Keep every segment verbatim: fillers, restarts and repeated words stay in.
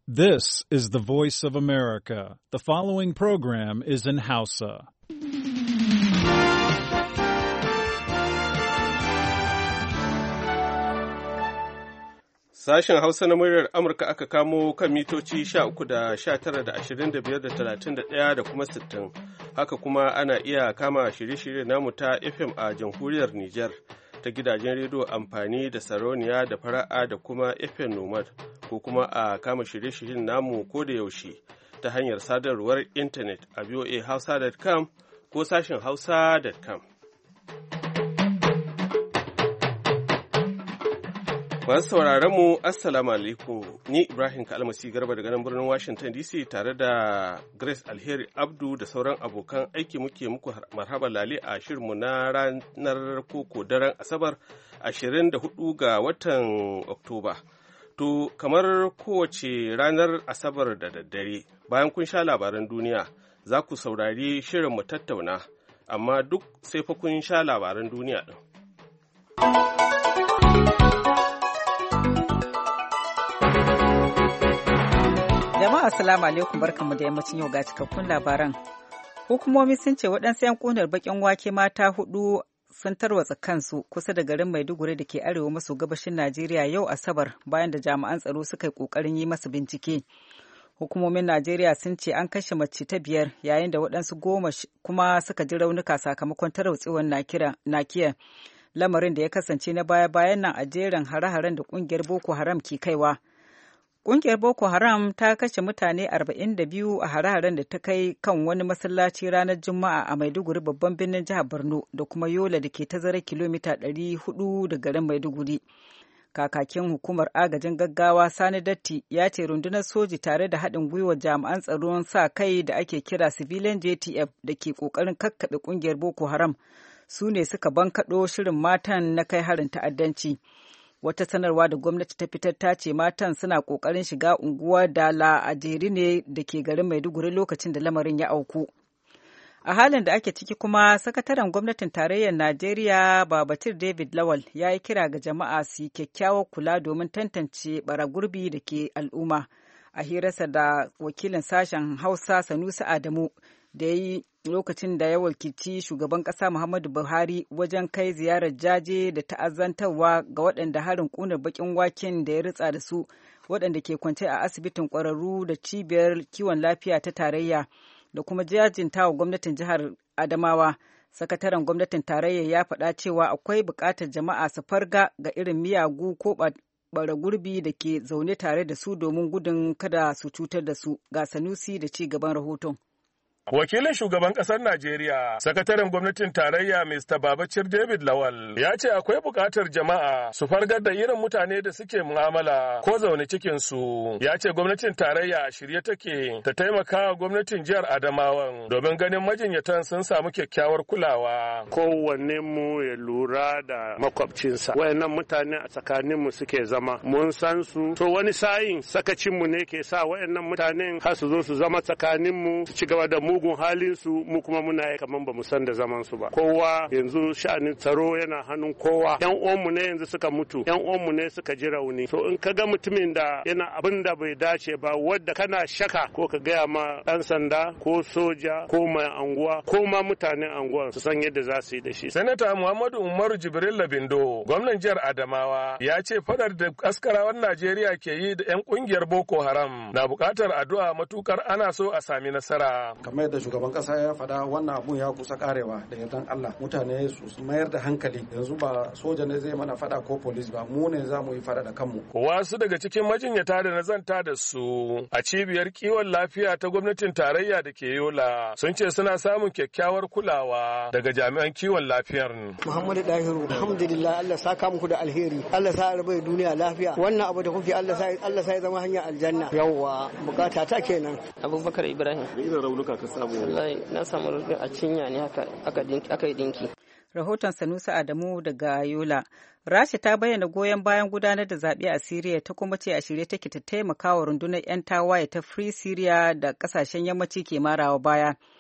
This is the voice of America. The following program is in Hausa. Sashen Hausa na muryar Amurka aka kamo kan mitoci sha uku da sha tara da ashirin da biyar da talatin da ɗaya da kuma sittin. Haka kuma ana iya kama shirye-shirye namu ta F M a jamhuriyar Nijar ta gidajen rediyo amfani da Sarauniya da Fara'a da kuma F M Nomad ko kuma a kama shirye-shiryen namu ko da yaushe ta hanyar sadarwar intanet a voa hausa dot com ko sashen hausa dot com. Masu sauraron mu Assalamu alaikum, ni Ibrahim Kalmasi Garba daga nan birnin Washington D C tare da Grace Alheri Abdu da sauran abokan aiki muke muku marhaba lale a shirinmu na ranar koko daren Asabar ashirin da hudu ga watan Oktoba. To kamar kowace ranar Asabar da daddare bayan kun sha labaran duniya za ku saurari shirinmu tattauna, amma duk sai fa kun sha labaran duniya ɗin. Jama'a assalamu alaikum, barkamu da yammacin yau ga cikakkun labaran. Hukumomi sun ce waɗansu 'yan ƙunar baƙin wake mata hudu sun tarwatsa kansu kusa da garin Maiduguri da ke arewa maso gabashin Najeriya yau Asabar bayan da jami'an tsaro suka yi ƙoƙarin yi masa bincike. Hukumomin Najeriya sun ce an kashe mace ta biyar yayin da waɗansu goma kuma suka ji raunuka sakamakon tarwatsewar nakiyar, lamarin da ya kasance na baya-bayan nan a jerin hare-haren da ƙungiyar Boko Haram ke kaiwa. Ƙungiyar Boko Haram ta kashe mutane arba'in da biyu a hare-haren da ta kai kan wani masallaci ranar Juma'a a Maiduguri babban birnin jihar Borno da kuma Yola da ke tazarar kilomita ɗari hudu da garin Maiduguri. Kakakin hukumar agajin gaggawa Sani Datti ya ce rundunar soji tare da haɗin gwiwar jami'an tsaron sa kai da ake kira Civilian J T F da ke ƙoƙarin kakkaɓe ƙungiyar Boko Haram su ne suka bankaɗo shirin matan na kai harin ta'addanci. Wata sanarwa da gwamnati ta fitar ta ce matan suna ƙoƙarin shiga unguwar Dala a jeri ne da ke garin Maiduguri lokacin da lamarin ya auku. A halin da ake ciki kuma, sakataren gwamnatin tarayyar Najeriya Babacir David Lawal ya yi kira ga jama'a su yi kyakkyawar kula domin tantance baragurbi da ke al'umma. A hirarsa da wakilin sashen Hausa Sanusi Adamu da ya yi lokacin da ya wakilci shugaban ƙasa Muhammadu Buhari wajen kai ziyarar jaje da ta'azantarwa ga waɗanda harin ƙunar baƙin waken da ya ritsa da su, waɗanda ke kwance a asibitin ƙwararru da cibiyar kiwon lafiya ta tarayya, da kuma jajinta wa gwamnatin jihar Adamawa. Sakataren gwamnatin tarayya ya faɗa cewa akwai buƙatar jama'a su farga ga irin miyagu ko bara gurbi da ke zaune tare da su domin gudun kada su cutar da su. Ga Sanusi da ci gaban rahoton. Wakilin shugaban ƙasar Najeriya, sakataren gwamnatin tarayya Mister Babacir David Lawal, ya ce akwai buƙatar jama'a su fargar da irin mutane da suke mu'amala ko zaune cikin su. Ya ce gwamnatin tarayya a shirye take ta taimaka wa gwamnatin jihar Adamawan domin ganin majinyatan sun samu kyakkyawar kulawa. Kowanne mu ya lura da makwabcinsa. Wayannan mutane a tsakanin mu suke zama. Mun san su. To wani sa'in sakacin mu ne ke sa wayannan mutanen har su zo su zama tsakanin mu su ci gaba da mu mugun halin su, mu kuma muna yi kaman bamu san da zaman su ba. Kowa yanzu sha'anin tsaro yana hannun kowa. Yan uwanmu ne yanzu suka mutu, yan uwanmu ne suka ji rauni. So in ka ga mutumin da yana abin da bai dace ba, wadda kana shaka ko ka gaya ma ɗan sanda ko soja ko mai anguwa ko ma mutanen anguwa su san yadda za su yi da shi. Sanata Muhammadu Umaru Jibril Labindo, gwamnan jihar Adamawa, ya ce fadar da askarawan Najeriya ke yi da 'yan kungiyar Boko Haram na buƙatar addu'a matukar ana so a sami nasara. Kamar da shugaban kasa ya faɗa, wannan abun ya kusa karewa da yardan Allah. Mutane su mayar da hankali, yanzu ba soja ne zai mana faɗa ko polis ba, mu ne za mu yi faɗa da kanmu. Wasu daga cikin majinyata da na zanta da su a cibiyar kiwon lafiya ta gwamnatin tarayya da ke Yola sun ce suna samun kyakkyawar kulawa daga jami'an kiwon lafiyar. Muhammadu Dahiru, alhamdulillah, Allah saka muku da alheri, Allah sa rabai duniya lafiya. Wannan abu da kuke Allah sa Allah sa ya zama hanya aljanna. Yawwa, bukata ta kenan. Abubakar Ibrahim. Ina raunuka ka samu. Wallahi na samu raunuka a cinya ne haka aka yi dinki. Rahoton Sanusi Adamu daga Yola. Rasha ta bayyana goyon bayan gudanar da zaɓe a Siriya, ta kuma ce a shirye take ta taimaka wa rundunar 'yan tawaye ta Free Syria da ƙasashen yammaci ke marawa baya.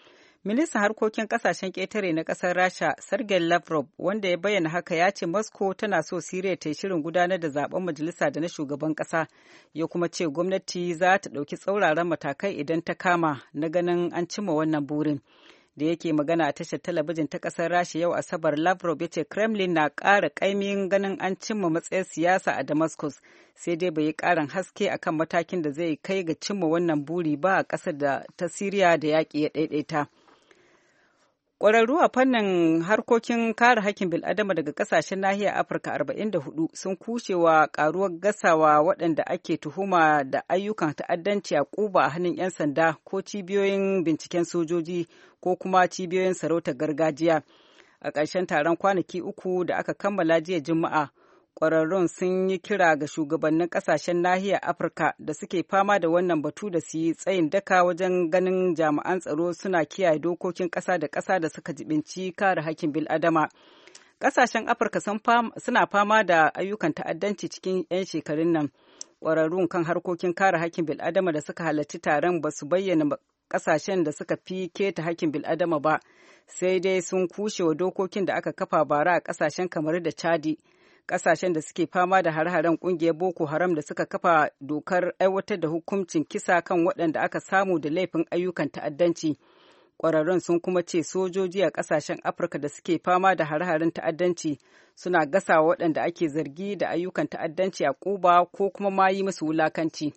Ministan harkokin kasashen ƙetare na ƙasar Rasha, Sergei Lavrov, wanda ya bayyana haka ya ce Moscow tana so Siriya ta yi shirin gudanar da zaben majalisa da na shugaban ƙasa, ya kuma ce gwamnati za ta ɗauki tsauraran matakai idan ta kama na ganin an cimma wannan burin. Da yake magana a tashar talabijin ta ƙasar Rasha yau Asabar, Lavrov ya ce Kremlin na ƙara ƙaimin ganin an cimma matsayin siyasa a Damascus, sai dai bai yi ƙarin haske akan matakin da zai kai ga cimma wannan buri ba a ƙasar da ta Siriya da yaƙi ya ɗaiɗaita. Ƙwararru a fannin harkokin kare hakkin bil'adama daga ƙasashen nahiyar Afirka arba'in da hudu sun kushewa ƙaruwar gasawa waɗanda ake tuhuma da ayyukan ta'addanci a Kuba a hannun 'yan sanda ko cibiyoyin binciken sojoji ko kuma cibiyoyin sarautar gargajiya. A ƙarshen taron kwanaki uku da aka kammala jiya Juma'a, ƙwararrun sun yi kira ga shugabannin ƙasashen nahiyar Afirka da suke fama da wannan batu da su yi tsayin daka wajen ganin jami'an tsaro suna kiyaye dokokin ƙasa da ƙasa da suka jibinci kare hakkin bil'adama. Ƙasashen Afirka suna fama da ayyukan ta'addanci cikin 'yan shekarun nan. Ƙwararrun kan harkokin kare hakkin bil'adama da suka halarci taron ba su bayyana ƙasashen da suka fi keta hakkin bil'adama ba, sai dai sun kushe wa dokokin da aka kafa bara a ƙasashen kamar da Chadi. Ƙasashen da suke fama da hare-haren ƙungiyar Boko Haram da suka kafa dokar aiwatar da hukuncin kisa kan waɗanda aka samu da laifin ayyukan ta'addanci. Ƙwararrun sun kuma ce sojoji a ƙasashen Afirka da suke fama da hare-haren ta'addanci suna gasawa waɗanda ake zargi da ayyukan ta'addanci a Kuba ko kuma ma yi musu wulakanci.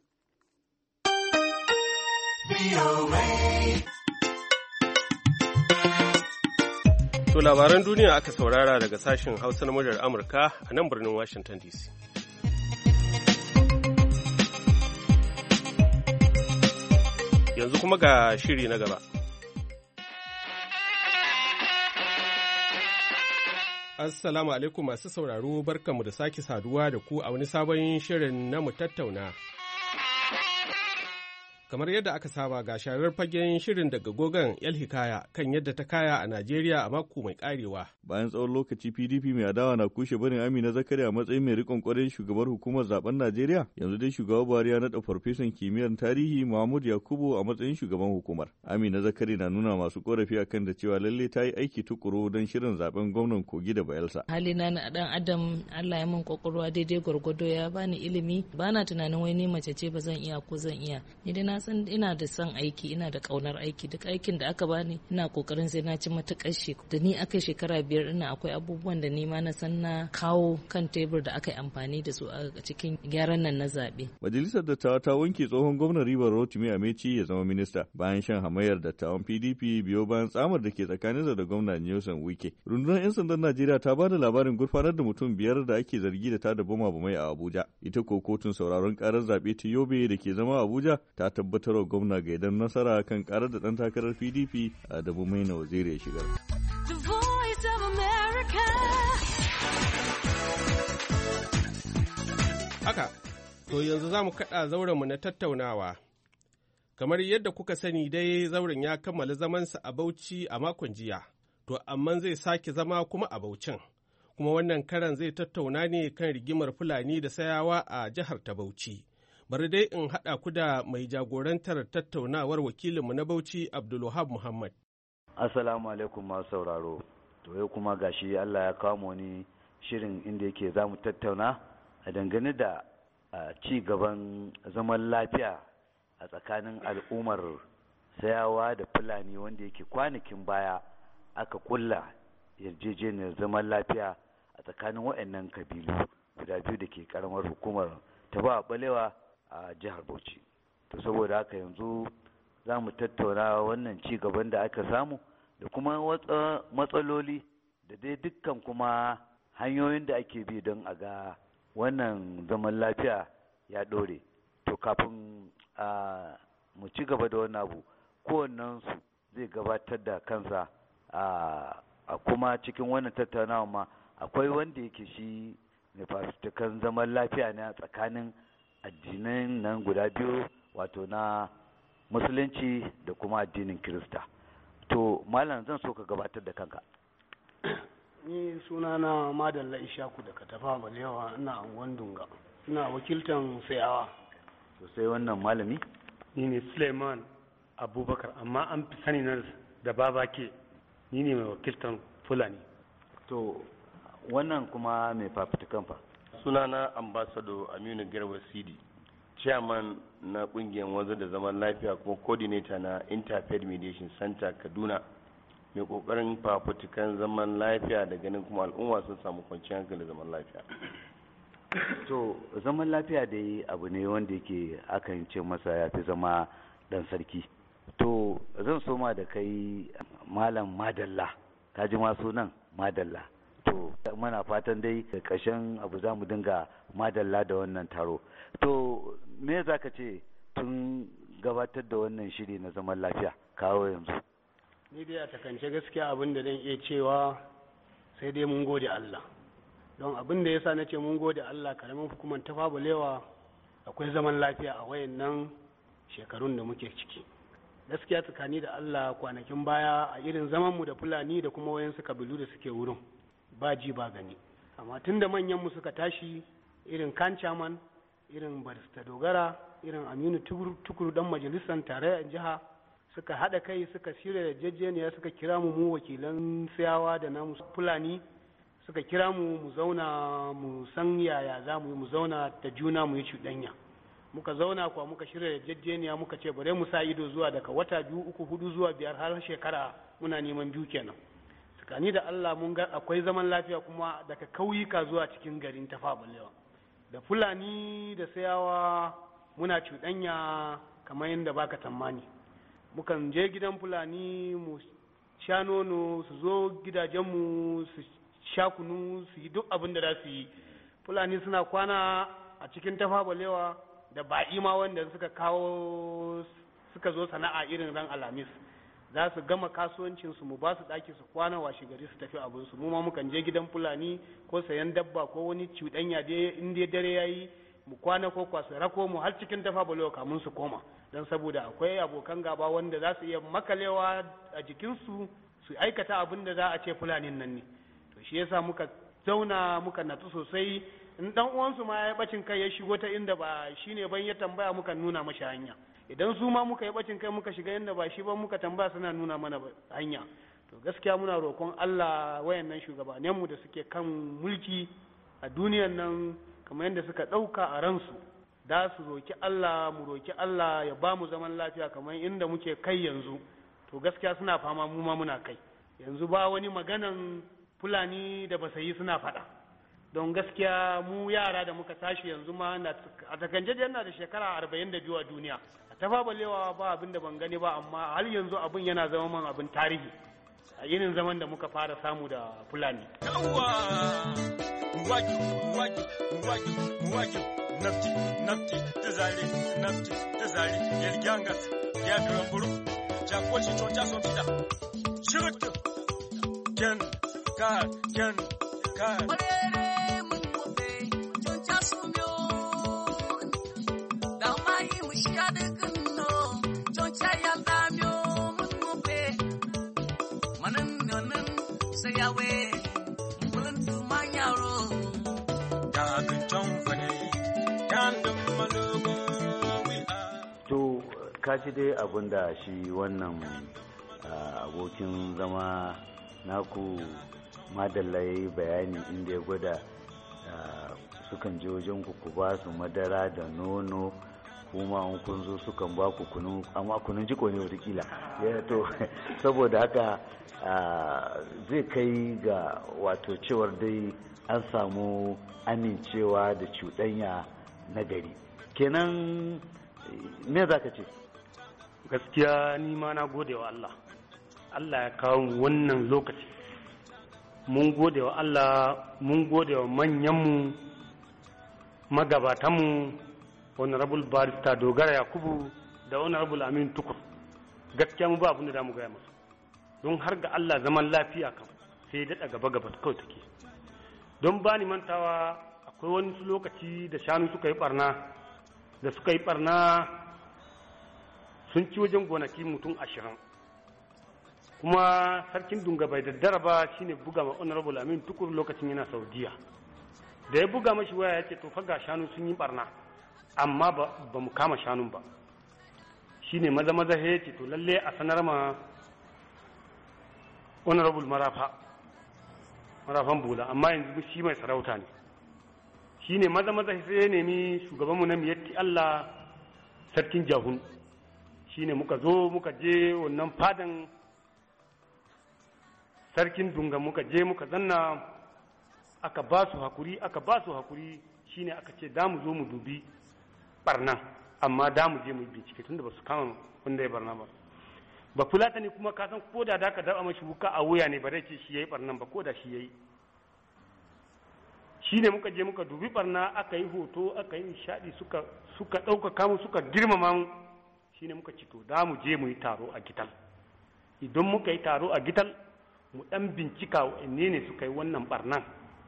To labaran duniya aka saurara daga sashen Hausa na muryar Amurka a nan birnin Washington D C. Yanzu kuma ga shiri na gaba. Assalamu alaikum masu sauraro, barkanmu da sake saduwa da ku a wani sabon shirin na mu tattauna. Kamar yadda aka saba ga sharar fagen shirin daga gogon El Hikaya kan yadda ta kaya a Najeriya a mako mai karewa. Bayan tsawon lokaci P D P mai adawa na kushe barin Amina Zakari a matsayin mai rikon kwarin shugabar hukumar zaben Najeriya, yanzu dai shugaba Buhari ya naɗa farfesan kimiyyar tarihi Mahmud Yakubu a matsayin shugaban hukumar. Amina Zakari na nuna masu korafi akan da cewa lalle ta yi aiki tukuru don shirin zaben gwamnan Kogi da Bayelsa. Halina na dan Adam, Allah ya min kokorwa daidai gwargwado, ya bani ilimi, bana tunanin wai ni mace ce ba zan iya ko zan iya. Ni dai na san ina da son aiki, ina da kaunar aiki, duk aikin da aka bani ina kokarin sai na ci matukar shi. Da ni aka shekara biyar ina akwai abubuwan da ni ma na san na kawo kan tebur da aka yi amfani da su a cikin gyaran nan na zaɓe. Majalisar dattawa ta wanke tsohon gwamnan Rivers Rotimi Amechi ya zama minista bayan shan hamayar dattawan P D P biyo bayan tsamar da ke tsakaninsa da gwamna Nyesom Wike. Rundunar 'yan sandan Najeriya ta ba da labarin gurfanar da mutum biyar da ake zargi da tada bama bamai a Abuja. Ita ko kotun sauraron karar zaɓe ta Yobe da ke zama Abuja ta tabbatar gwamna ga idan nasara kan karar da dan takarar P D P a Adamu Maina Waziri ya shigar. Haka, to yanzu za mu kaɗa zaurenmu na tattaunawa. Kamar yadda kuka sani dai zauren ya kammala zamansa a Bauchi a makon jiya, to amma zai sake zama kuma a Bauchin. Kuma wannan karan zai tattauna ne kan rigimar Fulani da Sayawa a jihar ta Bauchi. Bari dai in haɗa ku da mai jagorantar tattaunawar wakilinmu na Bauchi Abdulwahab Muhammad. Assalamu alaikum masu sauraro. To yau kuma gashi Allah ya kawo ni shirin inda yake za mu tattauna a dangane da ci gaban zaman lafiya a tsakanin al'ummar Sayawa da Fulani, wanda yake kwanakin baya aka kulla yarjejeniyar zaman lafiya a tsakanin waɗannan kabilu guda biyu da ke karamar hukumar Tafawa Balewa a jihar Bauchi. To saboda haka yanzu za mu tattauna wannan ci gaban da aka samu da kuma matsaloli da dai dukkan kuma hanyoyin da ake bi don a ga wannan zaman lafiya ya ɗore. To kafin mu ci gaba da wannan abu, kowannensu zai gabatar da kansa a kuma cikin wannan tattaunawa ma akwai wanda yake shi mai fafutukan zaman lafiya ne a tsakanin addinan nan guda biyu, wato na musulunci da kuma addinin kirista. To malam, zan so ka gabatar da kanka. Ni suna na Madalla Ishaku daga Tafawa Balewa, ina anguwan Dunga, ina wakiltan Sayawa. Sosai. Wannan malami? Ni ne Suleiman Abubakar, amma an fi sani na da babake, ni ne mai wakiltar Fulani. To wannan kuma mai fafutukan fa? Sunana Ambassador Aminu Garba Sidi, chairman na kungiyar wanzar da zaman lafiya kuma coordinator na Interfaith Mediation Center Kaduna, mai kokarin fafutukan zaman lafiya da ganin kuma al'umma sun samu kwanciyar hankali da zaman lafiya. To zaman lafiya dai abu ne wanda yake akan ce masa ya fi zama dan sarki. To zan soma da kai Malam Madalla, ka ji ma sunan Madalla. To muna fatan dai da ƙarshen abu za mu dinga madalla da wannan taro. To me za ka ce tun gabatar da wannan shiri na zaman lafiya kawo yanzu? Ni dai a takance gaskiya abin da zan iya cewa sai dai mun gode Allah. Don abin da yasa na ce mun gode Allah, karamin hukumar ta Fabulewa akwai zaman lafiya a wayannan shekarun da muke ciki. Gaskiya tsakani da Allah kwanakin baya a irin zaman mu da Fulani da kuma wayansu kabilu da suke wurin ba ji ba gani. Amma tunda manyan mu suka tashi irin Kanchaman, irin Barista Dogara, irin Aminu Tukuru dan majalisar tarayyar jiha suka haɗa kai suka shirya yarjejeniya suka kira mu mu wakilan Siyawa da namu Fulani, suka kira mu mu zauna mu san yaya za mu yi mu zauna da juna mu yi cuɗanya. Muka zauna kuwa muka shirya yarjejeniya muka ce bare mu sa ido zuwa daga wata biyu uku hudu zuwa biyar har shekara muna neman biyu kenan. Tsakani da Allah mun ga akwai zaman lafiya kuma daga kauyuka zuwa cikin garin Tafa Balewa. Da Fulani da Siyawa muna cuɗanya kamar yadda baka tammani. Mukan je gidan Fulani mu sha nono, su zo gidajenmu su sha kunu, su yi duk abin da za su yi. Fulani suna kwana a cikin Tafa Balewa da baƙi ma wanda suka kawo suka zo sana'a irin ran Alhamis. Za su gama kasuwancinsu mu ba su ɗaki su kwana washe gari su tafi abinsu. Mu ma mukan je gidan Fulani ko sayan dabba ko wani cuɗanya dai in dai dare yayi mu kwana ko kwasu rako mu har cikin Tafa Balewa kamun su koma. Don saboda akwai abokan gaba wanda za su iya makalewa a jikinsu su aikata abin da za a ce Fulanin nan ne. To shi yasa muka zauna muka natsu sosai. In dan uwansu ma ya bacin kai ya shigo ta inda ba shine ban ya tambaya muka nuna mashi hanya. Idan su ma muka yi bacin kai muka shiga inda ba shi ba muka tambaya suna nuna mana hanya. To gaskiya muna roƙon Allah wayannan shugabanninmu da suke kan mulki a duniyar nan kamar yadda suka ɗauka a ransu da su roki Allah mu roki Allah ya ba mu zaman lafiya kamar inda muke kai yanzu. To gaskiya suna fama mu ma muna kai. Yanzu ba wani maganan Fulani da basayi suna faɗa. Don gaskiya mu yara da muka tashi yanzu ma a takanje yana da shekara arba'in da biyu a duniya. A Tafa Balewa ba abin da ban gani ba, amma har yanzu abin yana zama man abin tarihi a irin zaman da muka fara samu da Fulani. Nafti, nafti, ta zare, nafti, ta zare, yalgyangas, ya karamburu, jakwaci coca sun fida. Shiruttu, ken, ka, ken, ka. To kashi dai abin da shi wannan abokin zama naku Madalla ya yi bayani inda ya gwada sukan je wajen ku ba su madara da nono, kuma an kun zo sukan ba ku kunu, amma kunun jiko ne watakila ya to saboda haka zai kai ga wato cewar dai an samu amincewa da cuɗanya na gari. Kenan me za ka ce? Gaskiya ni ma na gode wa Allah. Allah ya kawo wannan lokaci. Mun gode wa Allah, mun gode wa manyanmu, magabatanmu, Honorable Barista Dogara Yakubu da Honorable Amin Tukur. Gaskiya mu ba abin da za mu gaya masu. Don har ga Allah zaman lafiya kan sai daɗa gaba-gaba kawai take. Don ba ni mantawa akwai wani lokaci da shanu suka yi barna, da suka yi barna sun ci wajen gonaki mutum ashirin. Kuma sarkin Dunga bai daddara ba shine buga ma Honorable Amin Tukur lokacin yana Saudiya. Da ya buga mashi waya ya ce to fa ga shanu sun yi barna, amma ba, ba mu kama shanun ba. Shine maza maza ya ce to lalle a sanar ma honorable marafa marafan bula, amma yanzu shi mai sarauta ne. Shi ne maza maza sai ya nemi shugabanmu na miyatti Allah sarkin jahun. Shi ne muka zo muka je wannan fadan sarkin dunga, muka je muka zanna aka ba su hakuri aka ba su hakuri shi ne aka ce da mu zo mu dubi barna, amma da mu je mu bincike tunda ba su kama wanda ya barna ba. Ba fulata ne kuma kasan ko da da ka daba mashi wuka a wuya ne ba zai ce shi yayi barnan ba, ko da shi yayi. Shi ne muka je muka dubi barna, aka yi hoto aka yi nishadi, suka suka ɗaukaka mu suka girmama mu. Shi ne muka ci to da mu je mu yi taro a Gital. Idan muka yi taro a Gital mu ɗan bincika wa'anne ne suka yi wannan barnan.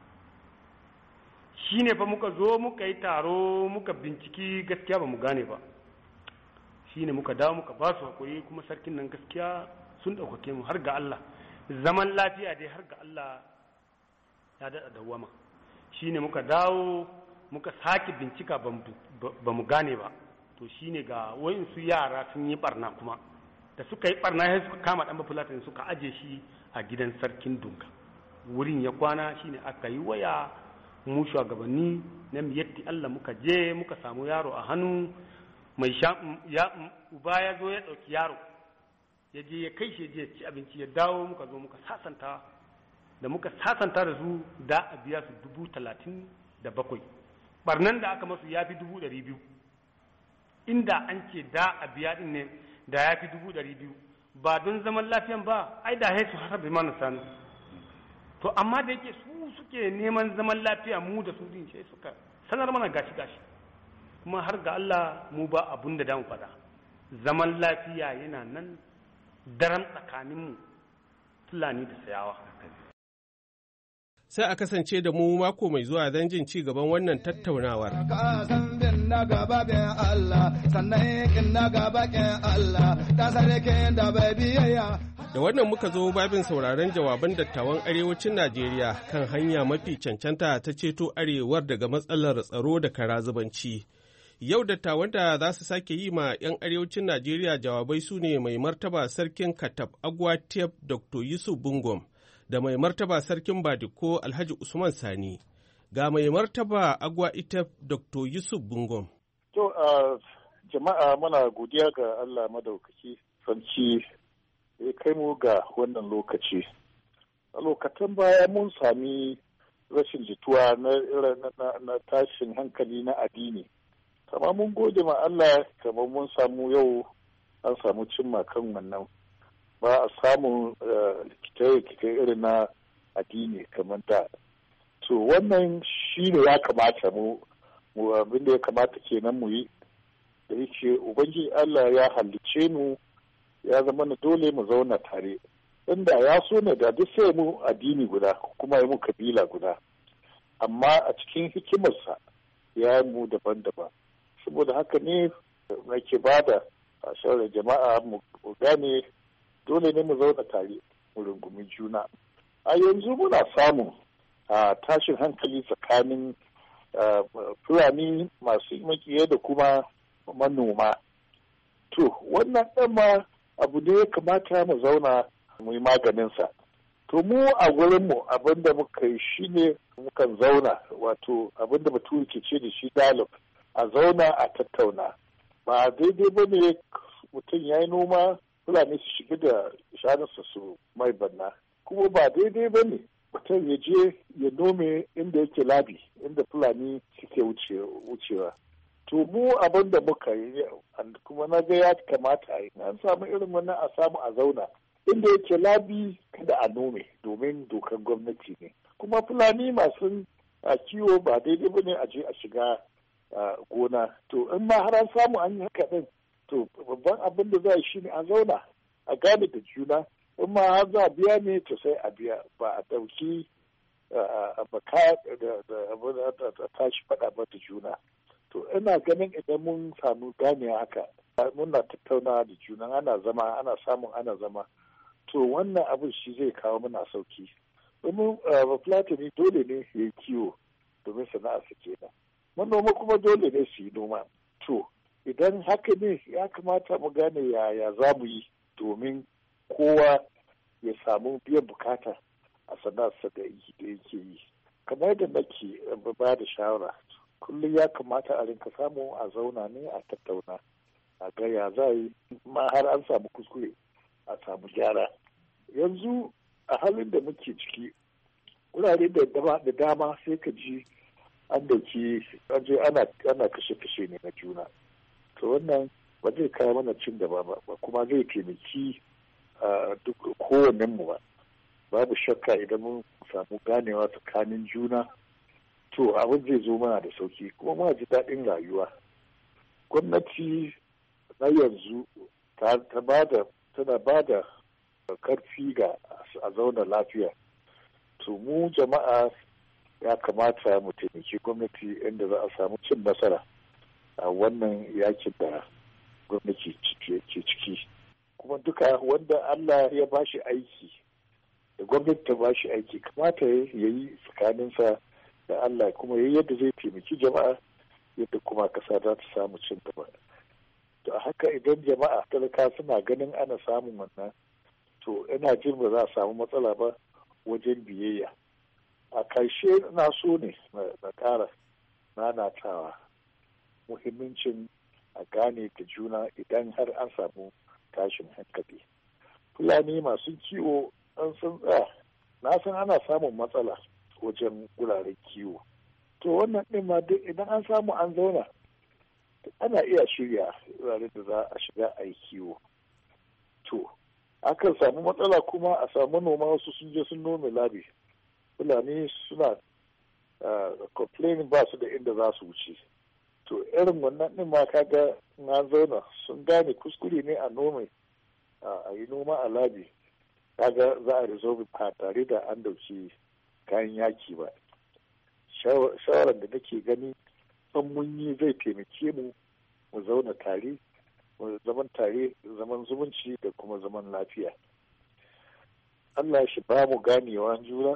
Shi ne fa muka zo muka yi taro muka binciki, gaskiya ba mu gane ba. Shi ne muka dawo muka ba su hakuri, kuma sarkin nan gaskiya sun ɗaukake mu har ga Allah. Zaman lafiya dai har ga Allah ya daɗa dawwama. Shi ne muka dawo muka sake bincika ba mu gane ba. To shi ne ga wayansu yara sun yi barna kuma. Da suka yi barna sai suka kama ɗan bafulatin suka aje shi a gidan sarkin Dunga. Wurin ya kwana, shi ne aka yi waya mu shugabanni na miyatti Allah muka je muka samu yaro a hannu mai sha ya uba ya zo ya dauki yaro ya je ya kai shi je ci abinci ya dawo, muka zo muka sasanta da muka sasanta da su da a biya su dubu talatin da bakwai. Barnan da aka masu ya fi dubu ɗari biyu, inda an ce da a biya din ne da ya fi dubu ɗari biyu, ba don zaman lafiyan ba ai da haisu harabe mana sanu. To amma da yake su suke neman zaman lafiya, mu da su din sai suka sanar mana gashi gashi, kuma har ga Allah mu ba abun da damu faɗa. Zaman lafiya yana nan daren tsakaninmu Fulani da Sayawa. Sai a kasance da mu mako mai zuwa don jin ci gaban wannan tattaunawar. Da wannan muka zo babin sauraron jawaban dattawan arewacin Najeriya kan hanya mafi cancanta ta ceto arewar daga matsalar tsaro da karazubanci. Yau dattawan da za su sake yi ma 'yan arewacin Najeriya jawabai su ne mai martaba sarkin Katab Agwa Tef Doctor Yusuf Bungom da mai martaba sarkin Badiko Alhaji Usman Sani. Ga mai martaba Agwa Itef Doctor Yusuf Bungom. To uh, jama'a muna godiya ga Allah madaukaki sarki ya kai mu ga wannan lokaci. A lokacin baya mun sami rashin jituwa na, na, na tashin hankali na addini. Kama mun gode ma Allah kamar mun samu yau an samu cimma kan wannan. Ba a samun rikice-rikice irin na addini kamar da. To wannan shi ne ya kamata mu abinda ya kamata kenan mu yi. Da yake Ubangiji Allah ya halicce mu ya zama na dole mu zauna tare. Inda ya so ne da duk sai mu addini guda kuma ya mu kabila guda. Amma a cikin hikimarsa ya mu daban-daban. Saboda haka ne nake ba da shawarar jama'a mu gane dole ne mu zauna tare mu rungumi juna. A yanzu muna samun tashin hankali tsakanin Fulani masu makiye da kuma manoma. To wannan ɗan ma abu ne ya kamata mu zauna mu yi maganinsa. To mu a gurinmu abinda muka yi shi ne mukan zauna, wato abinda bature ke ce da shi dialogue, a zauna a tattauna. Ba daidai ba ne mutum ya yi noma Fulani su shiga da shanunsa su mai banna. Kuma ba daidai ba ne mutum ya je ya nome inda yake labi, inda Fulani suke wucewa. To mu abin da muka yi kuma na ga ya kamata a yi, an samu irin wannan a samu a zauna. Inda yake labi kada a nome domin dokar gwamnati ne. Kuma Fulani masu a kiwo ba daidai ba ne a je a shiga gona. To in ma har an samu an yi haka din, to babban abin da za a shi ne a zauna a gane da juna. In ma har za a biya ne to sai a biya, ba a ɗauki baka da tashi faɗa ba da juna. To ina ganin idan mun samu gane haka muna tattaunawa da juna, ana zama ana samun ana zama, to wannan abin shi zai kawo mana sauki. Domin Bafulatani dole ne ya yi kiwo domin sana'a su kenan, manoma kuma dole ne su yi noma. To idan haka ne ya kamata mu gane yaya za mu yi domin kowa ya samu biyan bukata a sana'arsa da yake yi. Kamar da nake ba da shawara, kullum ya kamata a rinka samu a zauna ne a tattauna a ga ya za yi ma har an samu kuskure a samu gyara. Yanzu a halin da muke ciki wurare da dama sai ka ji an dauki an je ana ana kashe-kashe ne na juna. To wannan ba zai kawo mana cin gaba ba kuma zai taimaki duk kowannen mu ba. Babu shakka idan mun samu ganewa tsakanin juna to abin zai zo mana da sauki kuma muna ji daɗin rayuwa. Gwamnati na yanzu ta bada tana bada karfi ga a zauna lafiya. To mu jama'a ya kamata mu taimaki gwamnati inda za a samu cin nasara a wannan yakin da gwamnati ke ciki. Kuma duka wanda Allah ya bashi aiki da gwamnati ta bashi aiki kamata ya yi tsakaninsa da Allah kuma ya yi yadda zai taimaki jama'a yadda kuma kasa za ta samu cin gaba. To a haka idan jama'a talaka suna ganin ana samun wannan to ina jin ba za a samu matsala ba wajen biyayya. A ƙarshe na so ne na ƙara nanatawa muhimmancin a gane da juna idan har an samu tashin hankali. Fulani masu kiwo an san tsaya na san ana samun matsala wajen guraren kiwo. To wannan ɗin ma duk idan an samu an zauna ana iya shirya wuraren da za a shiga a yi kiwo. To akan samu matsala kuma a samu noma wasu sun je sun nome labi. Fulani suna complaining ba su da inda za su wuce. To irin wannan ɗin ma kaga na zauna sun gane kuskure ne a nome a yi noma a labi. Kaga za a resolve ba tare da an dauki kayan yaki ba. Shawarar da nake gani san mun yi zai taimake mu mu zauna tare mu zaman tare zaman zumunci da kuma zaman lafiya. Allah shi ba mu ganewa juna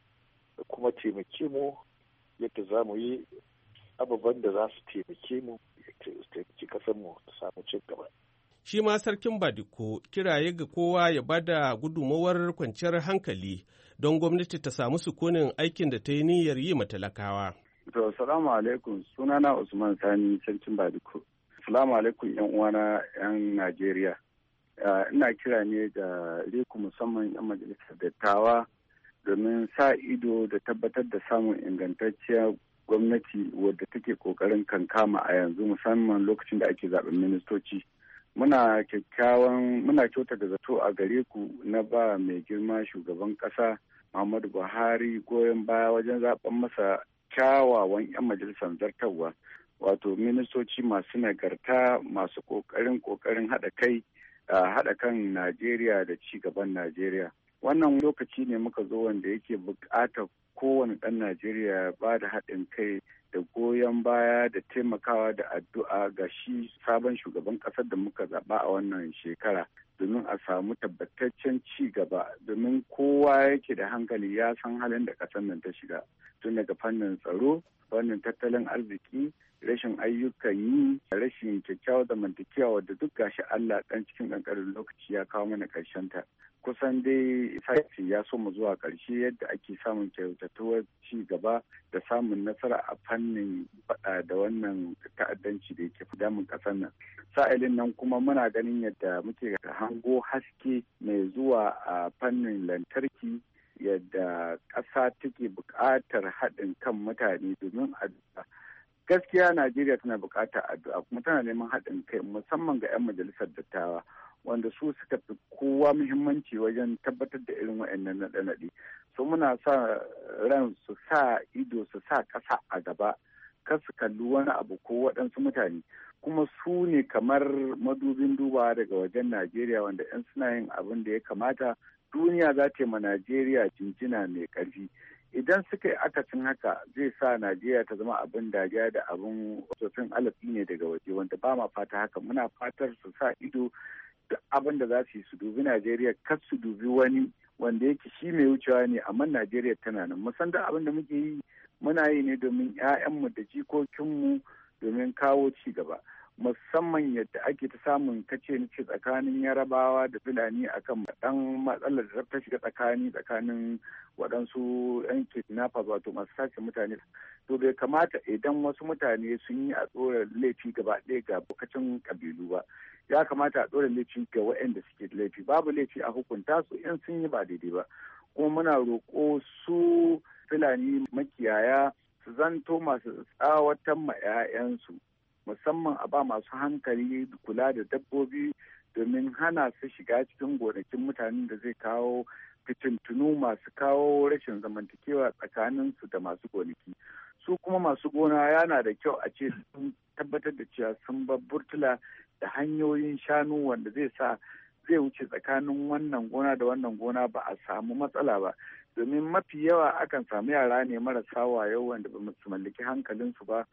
da kuma taimake mu yadda za mu yi ababen da za su taimake mu taimaki kasar mu ta samu cin gaba. Shi ma sarkin Badiko kiraye ga kowa ya bada gudunmawar kwanciyar hankali don gwamnati ta samu sukunin aikin da ta yi niyyar yi matalakawa. To, salamu alaikum, sunana Usman Sani sarkin Badiko. Salamu alaikum yan uwana yan Najeriya. Ina kira ne da riku musamman yan majalisar dattawa domin sa ido da tabbatar da samun ingantacciyar gwamnati wadda take kokarin kankama a yanzu musamman lokacin da ake zaben ministoci. Muna kyakkyawan muna kyauta da zato a gare ku na ba mai girma shugaban kasa Muhammadu Buhari goyon baya wajen zaben masa kyawawan 'yan majalisar zartarwa wato ministoci masu nagarta masu kokarin kokarin haɗa kai haɗa kan Najeriya da ci gaban Najeriya. Wannan lokaci ne muka zo wanda yake buƙatar kowane ɗan Najeriya ba da haɗin kai da goyon baya da taimakawa da addu'a ga shi sabon shugaban ƙasar da muka zaɓa a wannan shekara domin a samu tabbataccen ci gaba domin kowa yake da hankali ya san halin da ƙasar nan ta shiga tun daga fannin tsaro, fannin tattalin arziki, rashin ayyukan yi, rashin kyakkyawar zamantakewa wadda duk gashi Allah ɗan cikin ƙanƙanin lokaci ya kawo mana ƙarshen ta. Kusan dai sashi ya so mu zuwa ƙarshe yadda ake samun kyautatuwar ci gaba da samun nasara a fannin faɗa da wannan ta'addanci da yake damun ƙasar nan. Sa'ilin nan kuma muna ganin yadda muke hango haske mai zuwa a fannin lantarki yadda ƙasa take buƙatar haɗin kan mutane domin addu'a. Gaskiya Najeriya tana buƙatar addu'a kuma tana neman haɗin kai musamman ga 'yan majalisar dattawa wanda su suka fi kowa muhimmanci wajen tabbatar da irin waɗannan naɗe-naɗe. So muna sa ran su sa ido su sa ƙasa a gaba kar su kalli wani abu ko waɗansu mutane kuma su ne kamar madubin dubawa daga wajen Najeriya wanda 'yan suna yin abin da ya kamata duniya za ta yi ma Najeriya jinjina mai ƙarfi. Idan suka yi akasin haka zai sa Najeriya ta zama abin dariya da abin sofin alafi ne daga waje wanda ba ma fata haka muna fatar su sa ido duk abin da za su yi su dubi Najeriya kar su dubi wani wanda yake shi mai wucewa ne amma Najeriya tana nan musan da abin da muke yi muna yi ne domin 'ya'yanmu da jikokinmu domin kawo ci gaba musamman yadda ake ta samun kace ni ce tsakanin Yarabawa da Fulani akan dan matsalar da ta shiga tsakani tsakanin waɗansu yan kidnappers wato masu sace mutane. To bai kamata idan wasu mutane sun yi a tsoron laifi gaba ɗaya ga bukacin kabilu ba. Ya kamata a tsoron laifi ga waɗanda suke da laifi. Babu laifi a hukunta su in sun yi ba daidai ba. Kuma muna roƙo su Fulani makiyaya su zanto masu tsawatan ma 'ya'yansu, musamman a ba masu hankali kula da dabbobi domin hana su shiga cikin gonakin mutanen da zai kawo fitintunu masu kawo rashin zamantakewa tsakaninsu da masu gonaki. Su kuma masu gona yana da kyau a ce sun tabbatar da cewa sun bar burtula da hanyoyin shanu wanda zai sa zai wuce tsakanin wannan gona da wannan gona ba a samu matsala ba. Domin mafi yawa akan samu yara ne marasa wayo wanda ba su mallaki hankalinsu ba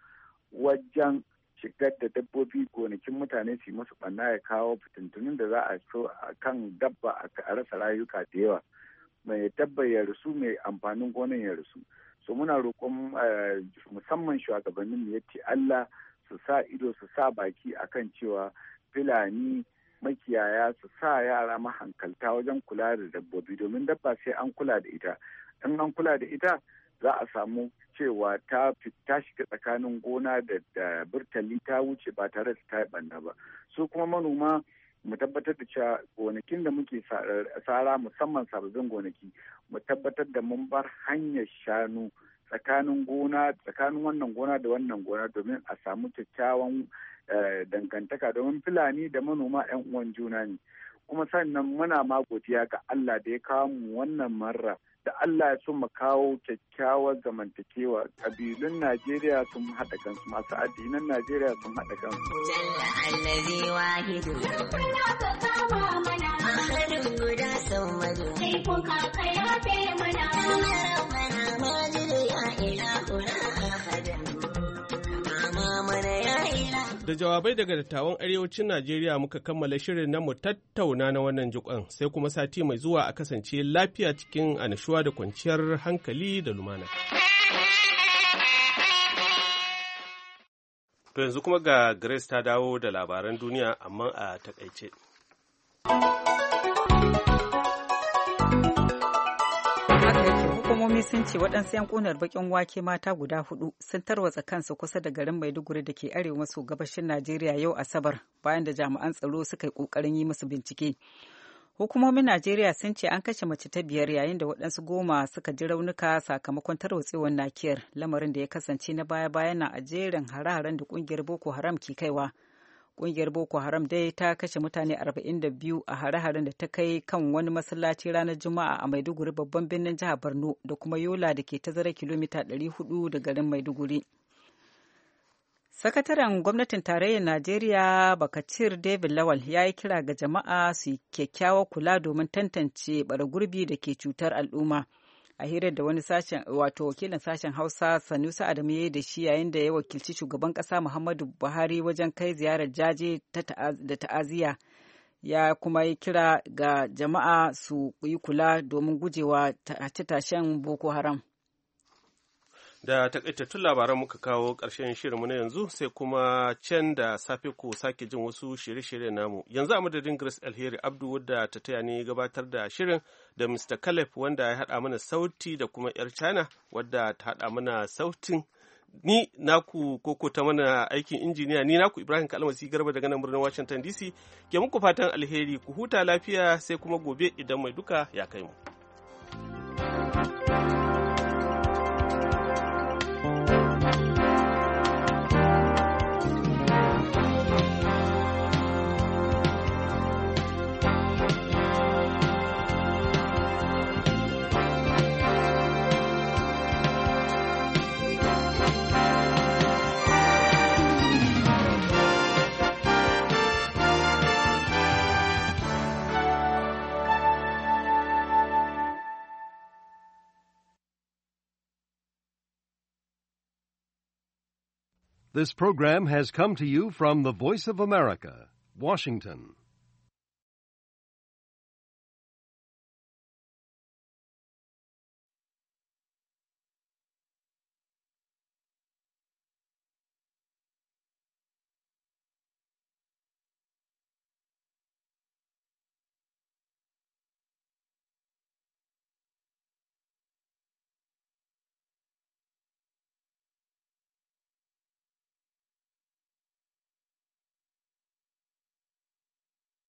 wajen shigar da dabbobi gonakin mutane su yi musu ɓanna ya kawo fitintunin da za a so a kan dabba a rasa rayuka da yawa. Mai dabba ya rasu mai amfanin gonan ya rasu. So muna roƙon musamman shugabannin mu yace Allah su sa ido su sa baki akan cewa Fulani makiyaya su sa yara mahankalta wajen kula da dabbobi domin dabba sai an kula da ita. In an kula da ita za a samu cewa ta ta shiga tsakanin gona da da burtali ta wuce ba tare da ta yi ɓanna ba. Su kuma manoma mu tabbatar da cewa gonakin da muke sara musamman sababbin gonaki mu tabbatar da mun bar hanyar shanu tsakanin gona tsakanin wannan gona da wannan gona domin a samu kyakkyawan dangantaka domin Fulani da manoma 'yan uwan juna ne. Kuma sannan muna ma godiya ga Allah da ya kawo mu wannan marra da Allah ya so mu kawo kyakkyawar zamantakewa. Kabilun Najeriya sun haɗa kansu, masu addinan Najeriya sun haɗa kansu. Jalla allazi wahidu. Kuna ka kama mana. Ahadun guda sau madu. Sai kun kaka ya fe mana. Mana majidu ya ilahuna ahadan. Mama mana ya ila. Da jawabai daga dattawan arewacin Najeriya muka kammala shirin na mu tattauna na wannan jikon sai kuma sati mai zuwa a kasance lafiya cikin annashuwa da kwanciyar hankali da lumana. To yanzu kuma ga Grace ta dawo da labaran duniya amma a takaice. Hukumomi sun ce waɗansu 'yan ƙunar baƙin wake mata guda hudu sun tarwatsa kansu kusa da garin Maiduguri da ke arewa maso gabashin Najeriya yau Asabar bayan da jami'an tsaro suka yi ƙoƙarin yi musu bincike. Hukumomin Najeriya sun ce an kashe mace ta biyar yayin da waɗansu goma suka ji raunuka sakamakon tarwatsewar nakiyar, lamarin da ya kasance na baya-bayan na a jerin hare-haren da ƙungiyar Boko Haram ke kaiwa. Ƙungiyar Boko Haram dai ta kashe mutane arba'in da biyu a hare-haren da ta kai kan wani masallaci ranar Juma'a a Maiduguri babban birnin jihar Borno da kuma Yola da ke tazara kilomita ɗari hudu da garin Maiduguri. Sakataren gwamnatin tarayyar Najeriya Bakacir David Lawal ya yi kira ga jama'a su yi kyakkyawar kula domin tantance bara gurbi da ke cutar al'umma. A hirar da wani sashen wato wakilin sashen Hausa Sanusi Adamu ya yi da shi yayin da ya wakilci shugaban ƙasa Muhammadu Buhari wajen kai ziyarar jaje da ta'aziyya, ya kuma yi kira ga jama'a su yi kula domin gujewa tashe-tashen Boko Haram. Da takaitattun labaran muka kawo ƙarshen shirinmu na yanzu sai kuma can da safe ku sake jin wasu shirye-shirye namu. Yanzu a madadin Grace Alheri Abdu wadda ta taya ni gabatar da shirin da mister Caleb wanda ya haɗa mana sauti da kuma 'yar China wadda ta haɗa mana sautin. Ni naku koko ta mana aikin injiniya ni naku Ibrahim Kalmasi Garba daga nan birnin Washington D C ke muku fatan alheri ku huta lafiya sai kuma gobe idan mai duka ya kai mu. This program has come to you from the Voice of America, Washington.